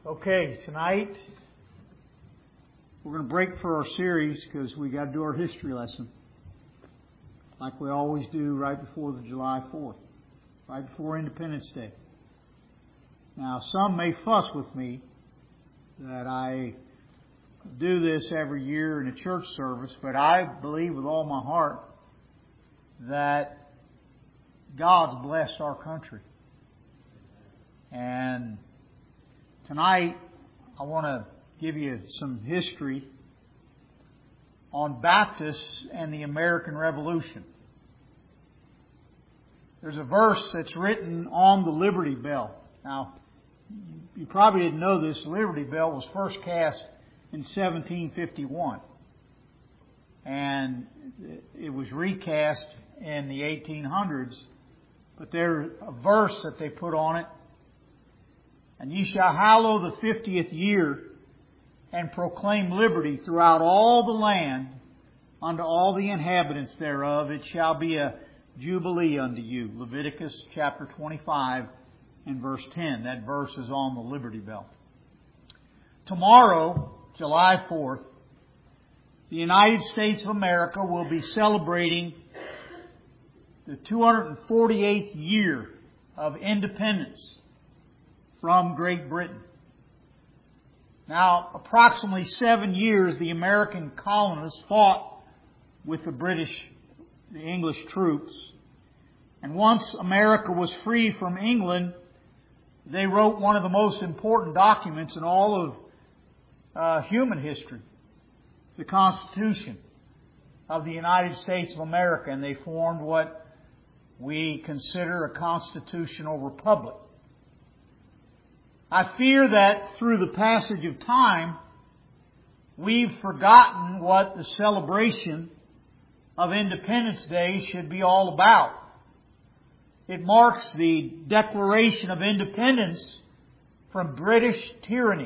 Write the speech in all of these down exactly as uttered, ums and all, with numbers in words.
Okay, tonight we're going to break for our series because we got to do our history lesson like we always do right before the July fourth, right before Independence Day. Now, some may fuss with me that I do this every year in a church service, but I believe with all my heart that God's blessed our country. And tonight, I want to give you some history on Baptists and the American Revolution. There's a verse that's written on the Liberty Bell. Now, you probably didn't know this. The Liberty Bell was first cast in seventeen fifty-one. And it was recast in the eighteen hundreds. But there's a verse that they put on it. And ye shall hallow the fiftieth year and proclaim liberty throughout all the land unto all the inhabitants thereof. It shall be a jubilee unto you. Leviticus chapter twenty-five and verse ten. That verse is on the Liberty Bell. Tomorrow, July fourth, the United States of America will be celebrating the two hundred forty-eighth year of independence from Great Britain. Now, approximately seven years the American colonists fought with the British, the English troops. And once America was free from England, they wrote one of the most important documents in all of uh, human history, the Constitution of the United States of America. And they formed what we consider a constitutional republic. I fear that through the passage of time, we've forgotten what the celebration of Independence Day should be all about. It marks the declaration of independence from British tyranny.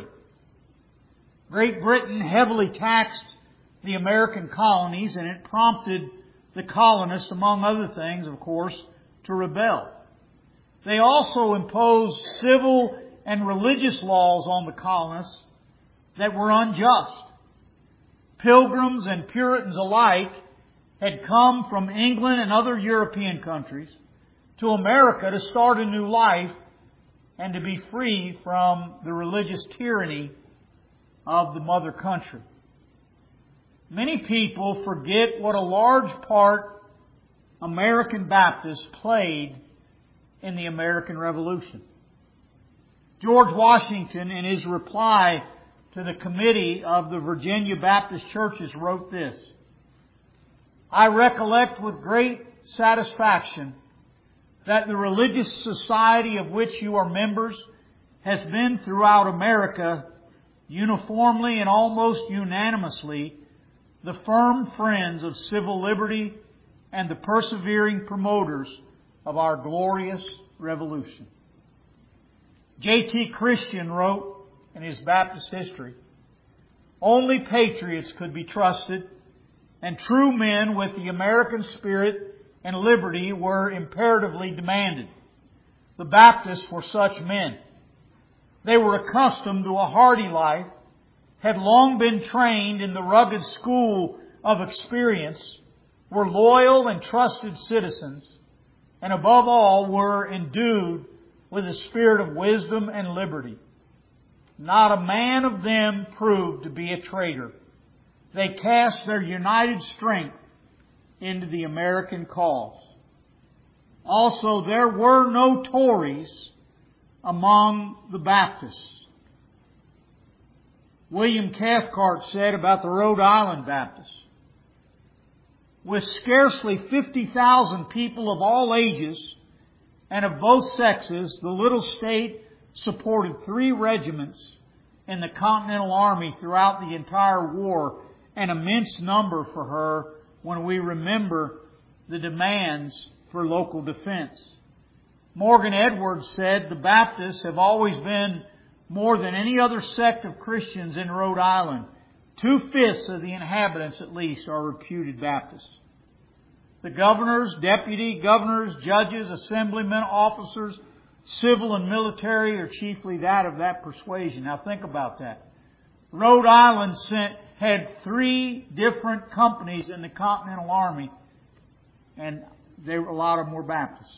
Great Britain heavily taxed the American colonies, and it prompted the colonists, among other things, of course, to rebel. They also imposed civil and religious laws on the colonists that were unjust. Pilgrims and Puritans alike had come from England and other European countries to America to start a new life and to be free from the religious tyranny of the mother country. Many people forget what a large part American Baptists played in the American Revolution. George Washington, in his reply to the committee of the Virginia Baptist Churches, wrote this: I recollect with great satisfaction that the religious society of which you are members has been throughout America uniformly and almost unanimously the firm friends of civil liberty and the persevering promoters of our glorious revolution. J T Christian wrote in his Baptist history, only patriots could be trusted, and true men with the American spirit and liberty were imperatively demanded. The Baptists were such men. They were accustomed to a hardy life, had long been trained in the rugged school of experience, were loyal and trusted citizens, and above all were endued with a spirit of wisdom and liberty. Not a man of them proved to be a traitor. They cast their united strength into the American cause. Also, there were no Tories among the Baptists. William Cathcart said about the Rhode Island Baptists, with scarcely fifty thousand people of all ages and of both sexes, the little state supported three regiments in the Continental Army throughout the entire war, an immense number for her when we remember the demands for local defense. Morgan Edwards said, the Baptists have always been more than any other sect of Christians in Rhode Island. Two-fifths of the inhabitants, at least, are reputed Baptists. The governors, deputy governors, judges, assemblymen, officers, civil and military are chiefly that of that persuasion. Now think about that. Rhode Island sent, had three different companies in the Continental Army, and they were, a lot of them were Baptists.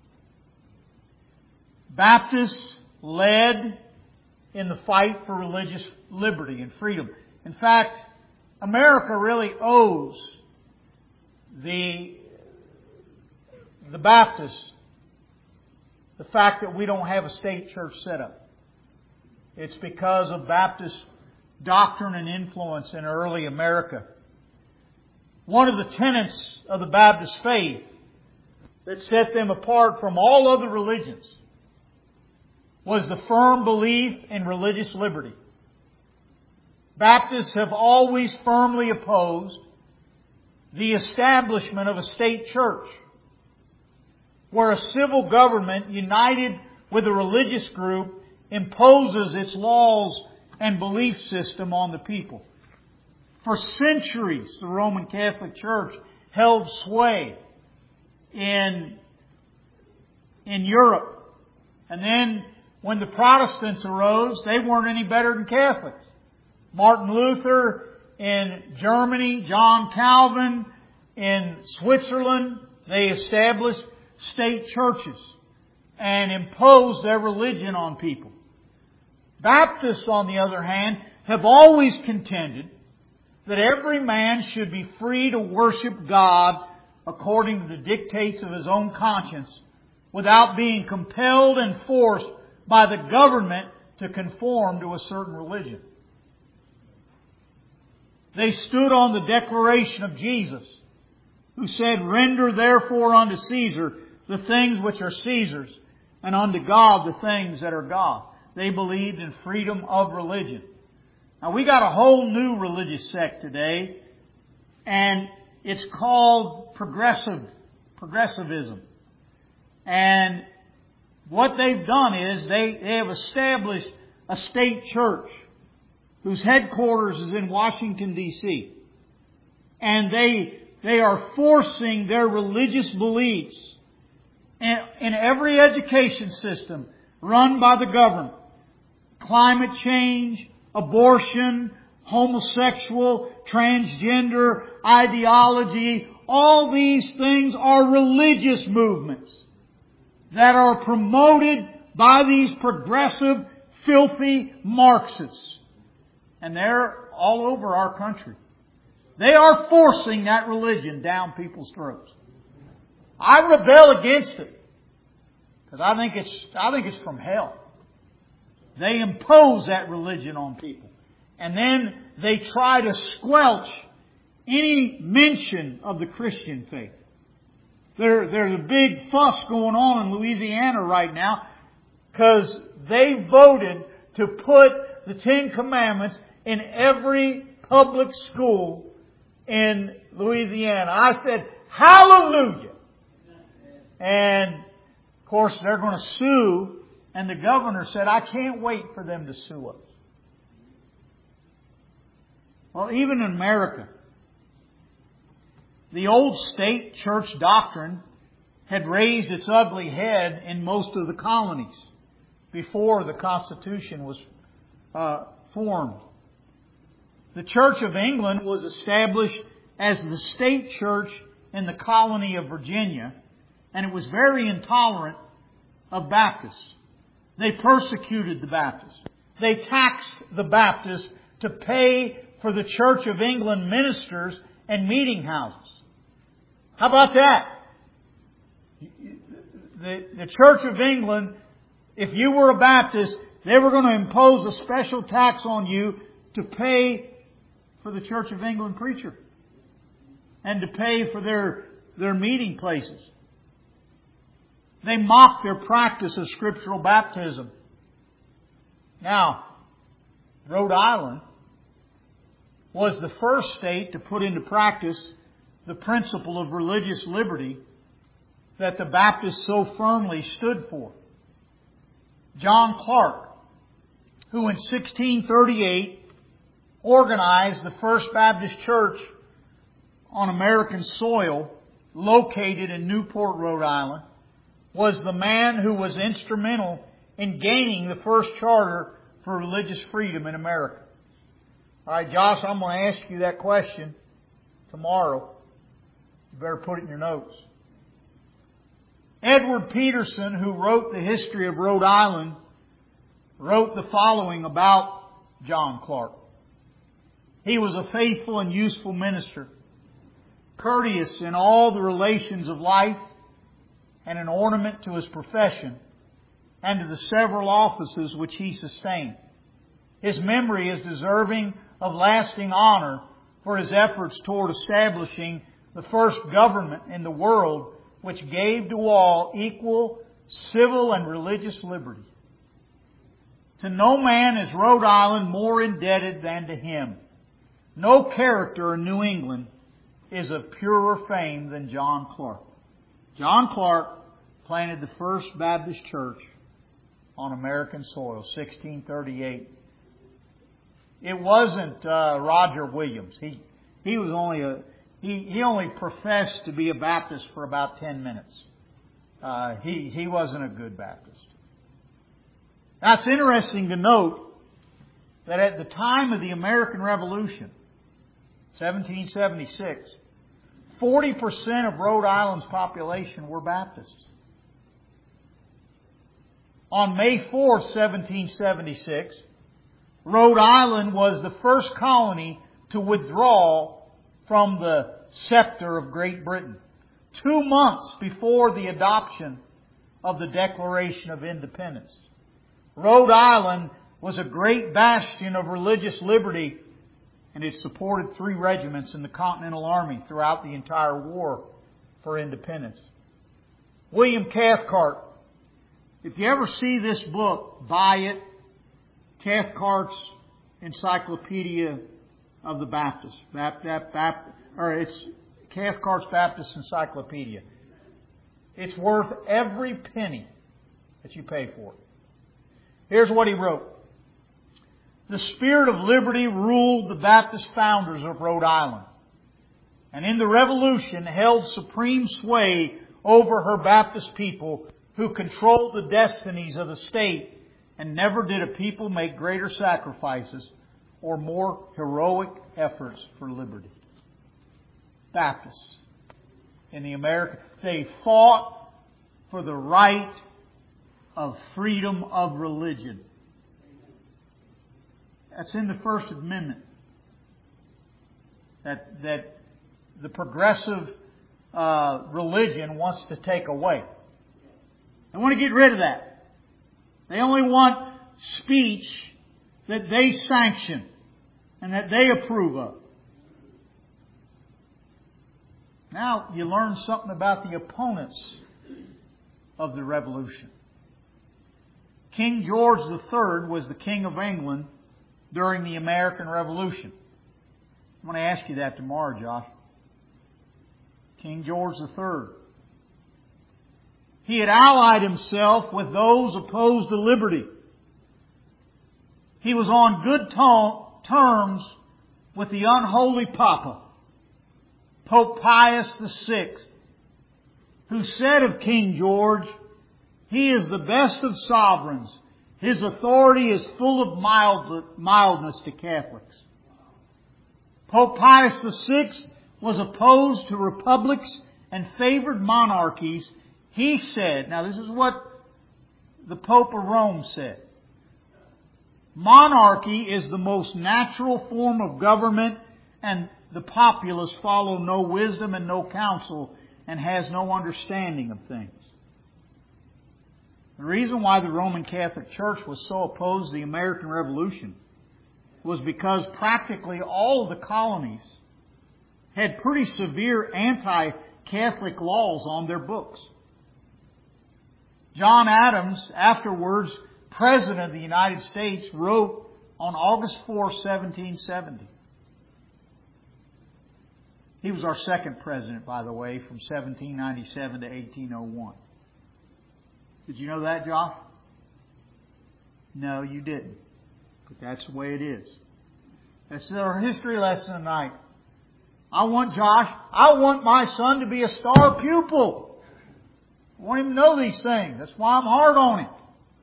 Baptists led in the fight for religious liberty and freedom. In fact, America really owes the, the Baptists the fact that we don't have a state church set up. It's because of Baptist doctrine and influence in early America. One of the tenets of the Baptist faith that set them apart from all other religions was the firm belief in religious liberty. Baptists have always firmly opposed the establishment of a state church where a civil government united with a religious group imposes its laws and belief system on the people. For centuries, the Roman Catholic Church held sway in, in Europe. And then when the Protestants arose, they weren't any better than Catholics. Martin Luther in Germany, John Calvin in Switzerland, they established state churches and imposed their religion on people. Baptists, on the other hand, have always contended that every man should be free to worship God according to the dictates of his own conscience without being compelled and forced by the government to conform to a certain religion. They stood on the declaration of Jesus, who said, "Render therefore unto Caesar the things which are Caesar's, and unto God the things that are God." They believed in freedom of religion. Now we got a whole new religious sect today, and it's called progressive, progressivism. And what they've done is they, they have established a state church whose headquarters is in Washington, D C And they, they are forcing their religious beliefs in, in every education system run by the government. Climate change, abortion, homosexual, transgender ideology, all these things are religious movements that are promoted by these progressive, filthy Marxists. And they're all over our country. They are forcing that religion down people's throats. I rebel against it because I think it's, I think it's from hell. They impose that religion on people. And then they try to squelch any mention of the Christian faith. There, there's a big fuss going on in Louisiana right now because they voted to put the Ten Commandments in every public school in Louisiana. I said, hallelujah! And, of course, they're going to sue. And the governor said, I can't wait for them to sue us. Well, even in America, the old state church doctrine had raised its ugly head in most of the colonies before the Constitution was uh, formed. The Church of England was established as the state church in the colony of Virginia, and it was very intolerant of Baptists. They persecuted the Baptists. They taxed the Baptists to pay for the Church of England ministers and meeting houses. How about that? The, the Church of England, if you were a Baptist, they were going to impose a special tax on you to pay for the Church of England preacher and to pay for their, their meeting places. They mocked their practice of scriptural baptism. Now, Rhode Island was the first state to put into practice the principle of religious liberty that the Baptists so firmly stood for. John Clark, who in sixteen thirty-eight organized the First Baptist Church on American soil, located in Newport, Rhode Island, was the man who was instrumental in gaining the first charter for religious freedom in America. All right, Josh, I'm going to ask you that question tomorrow. You better put it in your notes. Edward Peterson, who wrote the history of Rhode Island, wrote the following about John Clark. He was a faithful and useful minister, courteous in all the relations of life, and an ornament to his profession and to the several offices which he sustained. His memory is deserving of lasting honor for his efforts toward establishing the first government in the world which gave to all equal civil and religious liberty. To no man is Rhode Island more indebted than to him. No character in New England is of purer fame than John Clark. John Clark planted the first Baptist church on American soil, sixteen thirty-eight. It wasn't uh, Roger Williams. He he was only a he he only professed to be a Baptist for about ten minutes. Uh, he he wasn't a good Baptist. Now it's interesting to note that at the time of the American Revolution, seventeen seventy-six, forty percent of Rhode Island's population were Baptists. On May fourth, seventeen seventy-six, Rhode Island was the first colony to withdraw from the scepter of Great Britain, two months before the adoption of the Declaration of Independence. Rhode Island was a great bastion of religious liberty, and it supported three regiments in the Continental Army throughout the entire war for independence. William Cathcart. If you ever see this book, buy it. Cathcart's Encyclopedia of the Baptists. Baptist, Baptist, or it's Cathcart's Baptist Encyclopedia. It's worth every penny that you pay for it. Here's what he wrote. The spirit of liberty ruled the Baptist founders of Rhode Island, and in the Revolution held supreme sway over her Baptist people, who controlled the destinies of the state, and never did a people make greater sacrifices or more heroic efforts for liberty. Baptists in the America, they fought for the right of freedom of religion. That's in the First Amendment. That that the progressive uh, religion wants to take away. They want to get rid of that. They only want speech that they sanction and that they approve of. Now you learn something about the opponents of the Revolution. King George the Third was the King of England during the American Revolution. I'm going to ask you that tomorrow, Josh. King George the Third. He had allied himself with those opposed to liberty. He was on good to- terms with the unholy Papa, Pope Pius the Sixth, who said of King George, "He is the best of sovereigns. His authority is full of mild, mildness to Catholics." Pope Pius the Sixth was opposed to republics and favored monarchies. He said, now this is what the Pope of Rome said, "Monarchy is the most natural form of government, and the populace follow no wisdom and no counsel, and has no understanding of things." The reason why the Roman Catholic Church was so opposed to the American Revolution was because practically all of the colonies had pretty severe anti-Catholic laws on their books. John Adams, afterwards President of the United States, wrote on August fourth, seventeen seventy. He was our second president, by the way, from seventeen ninety-seven to eighteen oh one. Did you know that, Josh? No, you didn't. But that's the way it is. That's our history lesson tonight. I want Josh, I want my son to be a star pupil. I want him to know these things. That's why I'm hard on him.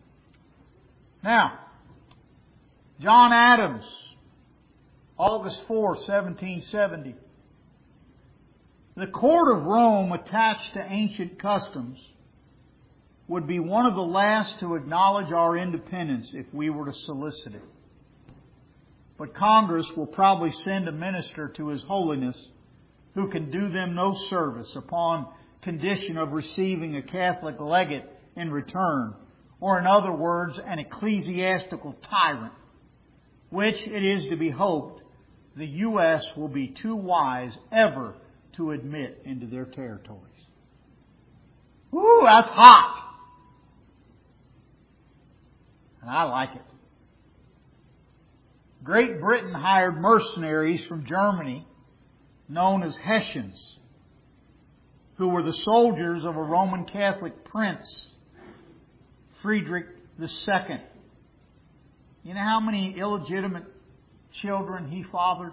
Now, John Adams, August fourth, seventeen seventy. The court of Rome, attached to ancient customs, would be one of the last to acknowledge our independence if we were to solicit it. But Congress will probably send a minister to His Holiness who can do them no service upon condition of receiving a Catholic legate in return, or in other words, an ecclesiastical tyrant, which it is to be hoped the U S will be too wise ever to admit into their territories. Woo, that's hot! And I like it. Great Britain hired mercenaries from Germany, known as Hessians, who were the soldiers of a Roman Catholic prince, Friedrich the Second. You know how many illegitimate children he fathered?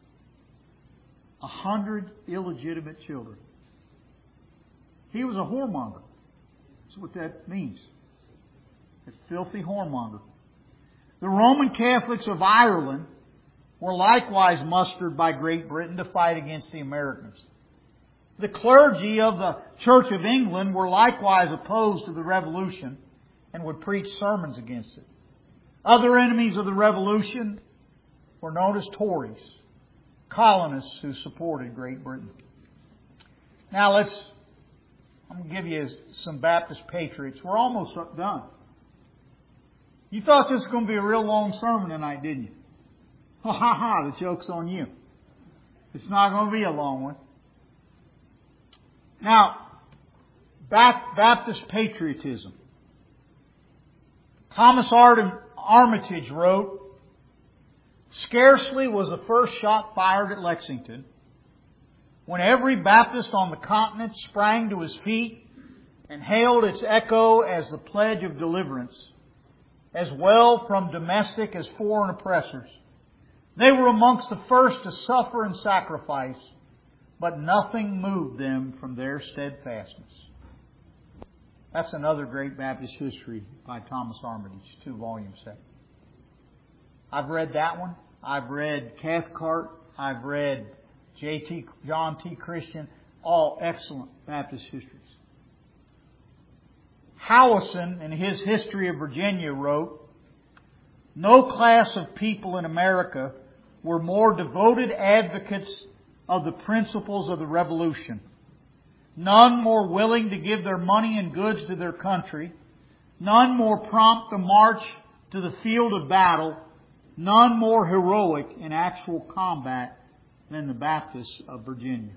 A hundred illegitimate children. He was a whoremonger. That's what that means. A filthy whoremonger. The Roman Catholics of Ireland were likewise mustered by Great Britain to fight against the Americans. The clergy of the Church of England were likewise opposed to the Revolution and would preach sermons against it. Other enemies of the Revolution were known as Tories, colonists who supported Great Britain. Now let's, I'm going to give you some Baptist patriots. We're almost done. You thought this was going to be a real long sermon tonight, didn't you? Ha ha ha, the joke's on you. It's not going to be a long one. Now, Baptist patriotism. Thomas Armitage wrote, "Scarcely was the first shot fired at Lexington when every Baptist on the continent sprang to his feet and hailed its echo as the pledge of deliverance, as well from domestic as foreign oppressors. They were amongst the first to suffer and sacrifice, but nothing moved them from their steadfastness." That's another great Baptist history by Thomas Armitage, two volume set. I've read that one. I've read Cathcart. I've read J T John T. Christian. All excellent Baptist histories. Howison, in his History of Virginia, wrote, "No class of people in America were more devoted advocates of the principles of the Revolution. None more willing to give their money and goods to their country. None more prompt to march to the field of battle. None more heroic in actual combat than the Baptists of Virginia."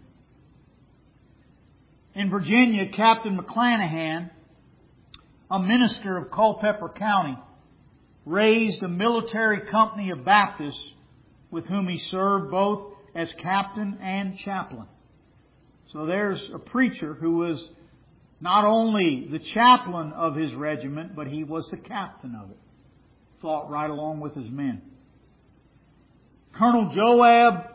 In Virginia, Captain McClanahan, a minister of Culpeper County, raised a military company of Baptists with whom he served both as captain and chaplain. So there's a preacher who was not only the chaplain of his regiment, but he was the captain of it. Fought right along with his men. Colonel Joab.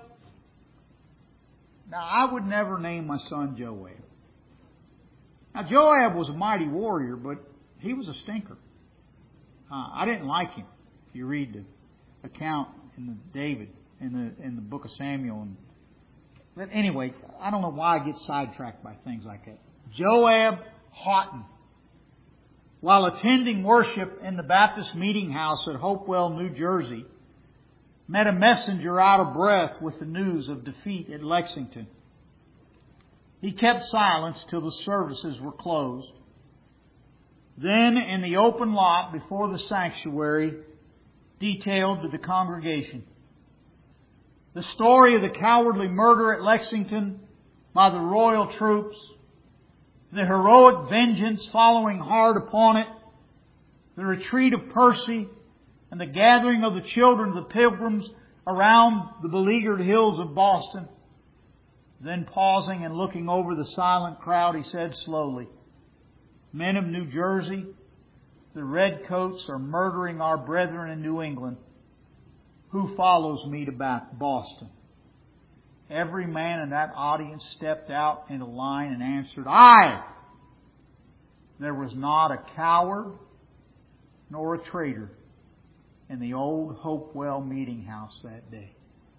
Now, I would never name my son Joab. Now, Joab was a mighty warrior, but he was a stinker. Uh, I didn't like him. If you read the account in the David, in the in the book of Samuel. And, but anyway, I don't know why I get sidetracked by things like that. Joab Houghton, while attending worship in the Baptist meeting house at Hopewell, New Jersey, met a messenger out of breath with the news of defeat at Lexington. He kept silence till the services were closed. Then, in the open lot before the sanctuary, detailed to the congregation the story of the cowardly murder at Lexington by the royal troops, the heroic vengeance following hard upon it, the retreat of Percy, and the gathering of the children of the pilgrims around the beleaguered hills of Boston. Then, pausing and looking over the silent crowd, he said slowly, "Men of New Jersey, the redcoats are murdering our brethren in New England. Who follows me to Boston?" Every man in that audience stepped out into line and answered, "I." there was not a coward nor a traitor in the old Hopewell meeting house that day.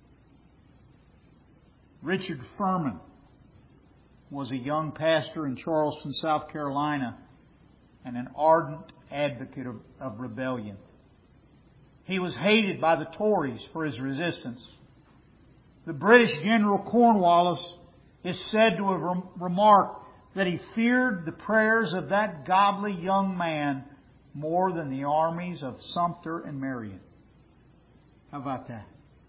Richard Furman was a young pastor in Charleston, South Carolina, and an ardent advocate of, of rebellion. He was hated by the Tories for his resistance. The British General Cornwallis is said to have rem- remarked that he feared the prayers of that godly young man more than the armies of Sumter and Marion. How about that?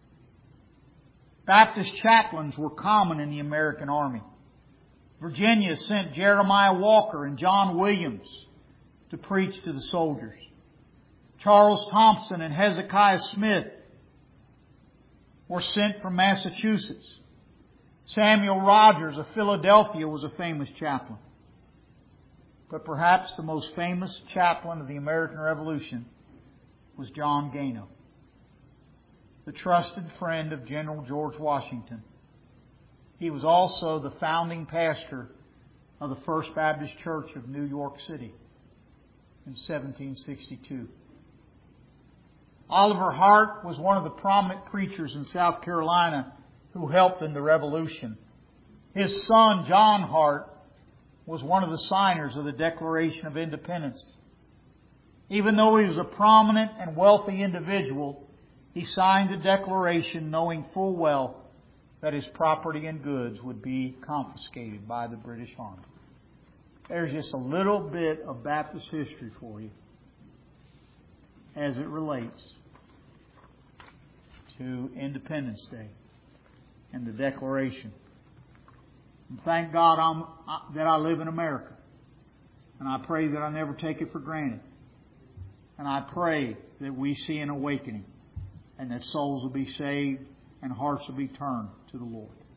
Baptist chaplains were common in the American Army. Virginia sent Jeremiah Walker and John Williams to preach to the soldiers. Charles Thompson and Hezekiah Smith were sent from Massachusetts. Samuel Rogers of Philadelphia was a famous chaplain. But perhaps the most famous chaplain of the American Revolution was John Gano, the trusted friend of General George Washington. He was also the founding pastor of the First Baptist Church of New York City in seventeen sixty-two. Oliver Hart was one of the prominent preachers in South Carolina who helped in the Revolution. His son, John Hart, was one of the signers of the Declaration of Independence. Even though he was a prominent and wealthy individual, he signed the Declaration knowing full well that his property and goods would be confiscated by the British Army. There's just a little bit of Baptist history for you as it relates to Independence Day and the Declaration. And thank God I'm, that I live in America. And I pray that I never take it for granted. And I pray that we see an awakening and that souls will be saved and hearts will be turned to the Lord.